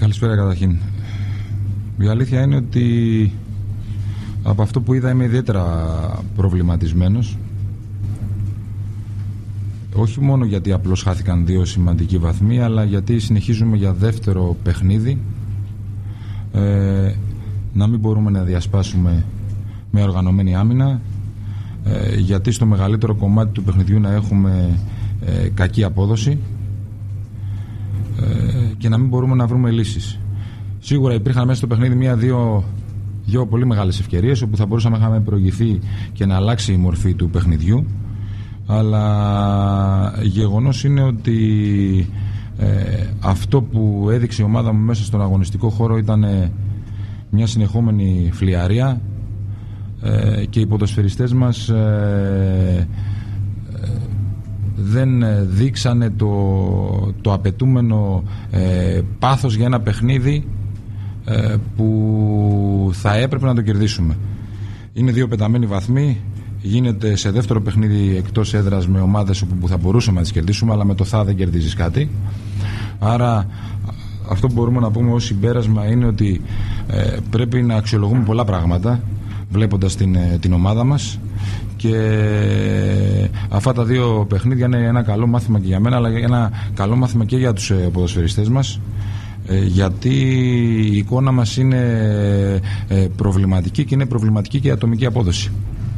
Καλησπέρα καταρχήν. Η αλήθεια είναι ότι από αυτό που είδα είμαι ιδιαίτερα προβληματισμένος. Όχι μόνο γιατί απλώς χάθηκαν 2 σημαντικοί βαθμοί, αλλά γιατί συνεχίζουμε για δεύτερο παιχνίδι να μην μπορούμε να διασπάσουμε με οργανωμένη άμυνα, γιατί στο μεγαλύτερο κομμάτι του παιχνιδιού να έχουμε κακή απόδοση και να μην μπορούμε να βρούμε λύσεις. Σίγουρα υπήρχαν μέσα στο παιχνίδι δύο πολύ μεγάλες ευκαιρίες όπου θα μπορούσαμε να είχαμε προηγηθεί και να αλλάξει η μορφή του παιχνιδιού, αλλά γεγονός είναι ότι αυτό που έδειξε η ομάδα μου μέσα στον αγωνιστικό χώρο ήταν μια συνεχόμενη φλιαρία και οι ποδοσφαιριστές μας δεν δείξανε το απαιτούμενο πάθος για ένα παιχνίδι που θα έπρεπε να το κερδίσουμε. Είναι 2 πεταμένοι βαθμοί. Γίνεται σε δεύτερο παιχνίδι εκτός έδρας με ομάδες όπου θα μπορούσαμε να τις κερδίσουμε, αλλά με το δεν κερδίζεις κάτι. Άρα αυτό που μπορούμε να πούμε ως συμπέρασμα είναι ότι πρέπει να αξιολογούμε πολλά πράγματα βλέποντας την ομάδα μας, και αυτά τα 2 παιχνίδια είναι ένα καλό μάθημα και για μένα, αλλά ένα καλό μάθημα και για τους ποδοσφαιριστές μας, γιατί η εικόνα μας είναι προβληματική και είναι προβληματική και η ατομική απόδοση.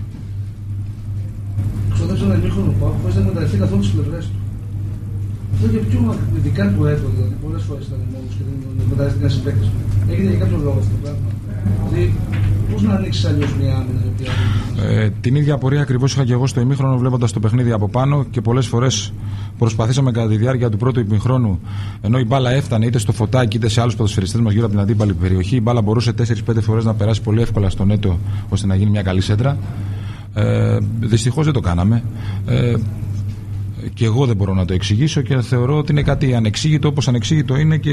Στο δεύτερο ημίχρονο χωρίς να μεταρρυθεί καθόλου στις πλευρές του. Αυτό και πιο magνητικά του έργο, δηλαδή πολλές φορές ήταν μόνος και δεν μεταρρυθήκαν συμπαίκτες του. Έγινε για κάποιο λόγο αυτό το πράγμα. Δηλαδή, πώς να ανοίξεις αλλιώς μια άμυνα? Την ίδια απορία ακριβώς είχα και εγώ στο ημίχρονο, βλέποντας το παιχνίδι από πάνω, και πολλές φορές προσπαθήσαμε κατά τη διάρκεια του πρώτου ημιχρόνου, ενώ η μπάλα έφτανε είτε στο Φωτάκι είτε σε άλλους ποδοσφαιριστές μας γύρω από την αντίπαλη περιοχή, η μπάλα μπορούσε 4-5 φορές να περάσει πολύ εύκολα στο νέτο ώστε να γίνει μια καλή σέντρα. Δυστυχώς δεν το κάναμε. Και εγώ δεν μπορώ να το εξηγήσω και θεωρώ ότι είναι κάτι ανεξήγητο, όπως ανεξήγητο είναι και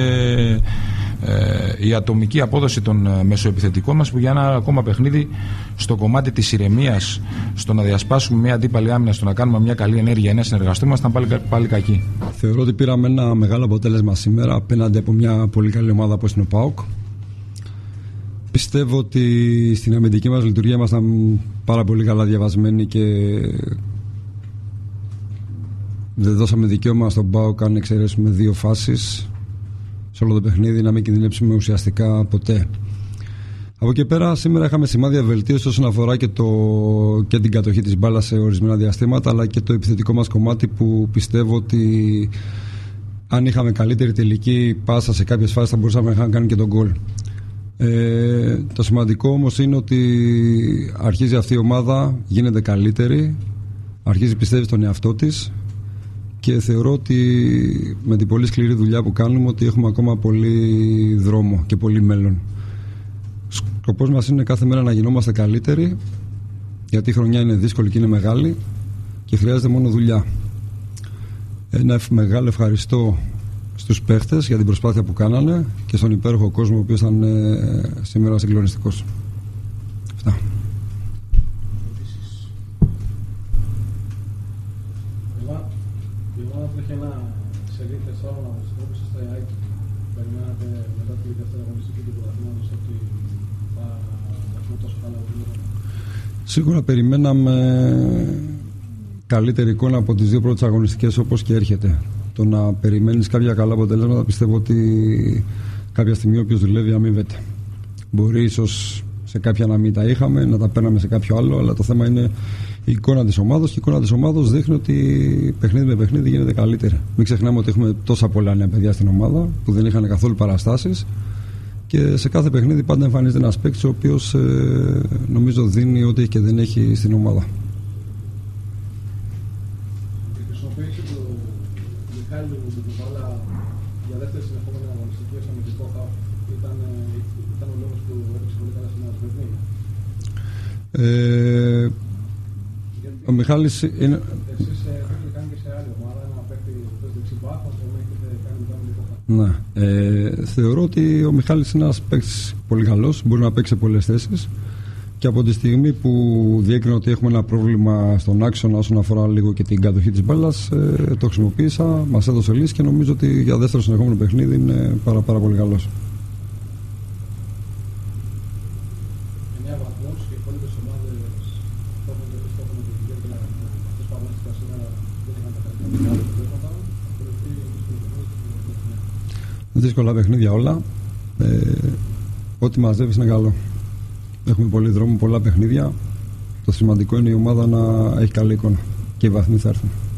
η ατομική απόδοση των μεσοεπιθετικών μας, που για ένα ακόμα παιχνίδι στο κομμάτι της ηρεμίας, στο να διασπάσουμε μια αντίπαλη άμυνα, στο να κάνουμε μια καλή ενέργεια ή να συνεργαστούμε, ήταν πάλι κακοί. Θεωρώ ότι πήραμε ένα μεγάλο αποτέλεσμα σήμερα απέναντι από μια πολύ καλή ομάδα όπως είναι ο ΠΑΟΚ. Πιστεύω ότι στην αμυντική μας λειτουργία ήμασταν πάρα πολύ καλά διαβασμένοι και δεν δώσαμε δικαίωμα στον ΠΑΟΚ, αν εξαιρέσουμε 2 φάσεις σε όλο το παιχνίδι, να μην κινδυνεύσουμε ουσιαστικά ποτέ. Από εκεί πέρα σήμερα είχαμε σημάδια βελτίωση όσον αφορά και την κατοχή της μπάλας σε ορισμένα διαστήματα, αλλά και το επιθετικό μας κομμάτι, που πιστεύω ότι αν είχαμε καλύτερη τελική πάσα σε κάποιες φάσεις θα μπορούσαμε να κάνουμε και τον γκολ. Το σημαντικό όμως είναι ότι αρχίζει αυτή η ομάδα, γίνεται καλύτερη, αρχίζει πιστεύει στον εαυτό της, και θεωρώ ότι με την πολύ σκληρή δουλειά που κάνουμε ότι έχουμε ακόμα πολύ δρόμο και πολύ μέλλον. Σκοπός μας είναι κάθε μέρα να γινόμαστε καλύτεροι, γιατί η χρονιά είναι δύσκολη και είναι μεγάλη και χρειάζεται μόνο δουλειά. Ένα μεγάλο ευχαριστώ στους παίχτες για την προσπάθεια που κάνανε και στον υπέροχο κόσμο ο οποίος ήταν σήμερα συγκλονιστικός. Αυτά. Η ομάδα που έχει ένα σερί 4 αγωνιστικών που στα ΑΕΚ, περιμένατε μετά τη δεύτερη αγωνιστική του βαθμού ότι θα έχουμε τόσο καλά βήματα? Σίγουρα περιμέναμε καλύτερη εικόνα από τις 2 πρώτες αγωνιστικές, όπως και έρχεται. Το να περιμένεις κάποια καλά αποτελέσματα, πιστεύω ότι κάποια στιγμή όποιος δουλεύει αμείβεται. Μπορεί ίσως σε κάποια να μην τα είχαμε, να τα παίρναμε σε κάποιο άλλο, αλλά το θέμα είναι η εικόνα της ομάδος, και η εικόνα της ομάδος δείχνει ότι παιχνίδι με παιχνίδι γίνεται καλύτερα. Μην ξεχνάμε ότι έχουμε τόσα πολλά νέα παιδιά στην ομάδα που δεν είχαν καθόλου παραστάσεις, και σε κάθε παιχνίδι πάντα εμφανίζεται ένας παίκτης ο οποίος νομίζω δίνει ό,τι και δεν έχει στην ομάδα. Η χρησιμοποίηση του Μιχάλη Ντουβάλα για δεύτερη συνεχόμενη αγωνιστική ως αμυντικό χαφ ήταν ο λόγος που έπαιξε πολύ καλά στην Ασβερνή? Ο Μιχάλης είναι... Εσείς έχετε κάνει και σε άλλη ομάδα ένα παίκτη δεξιμπάκ, τον έχετε κάνει μετά αμυντικό χαφ. Ναι. Θεωρώ ότι ο Μιχάλης είναι ένας παίκτης πολύ καλός, μπορεί να παίξει σε πολλές θέσεις, Και από τη στιγμή που διέκρινα ότι έχουμε ένα πρόβλημα στον άξονα όσον αφορά λίγο και την κατοχή της μπάλας, το χρησιμοποίησα, μας έδωσε λύση και νομίζω ότι για δεύτερο συνεχόμενο παιχνίδι είναι πάρα πολύ καλός. 9 βαθμούς και οι υπόλοιπες ομάδες στόχουν ιδιαίτερα αυτές που αγωνίστηκαν σήμερα δεν είχαν τα καλύτερα αποτελέσματα. Δύσκολα παιχνίδια όλα. Ό,τι μαζεύεις είναι καλό. Έχουμε πολύ δρόμο, πολλά παιχνίδια. Το σημαντικό είναι η ομάδα να έχει καλή εικόνα και οι βαθμοί θα έρθουν.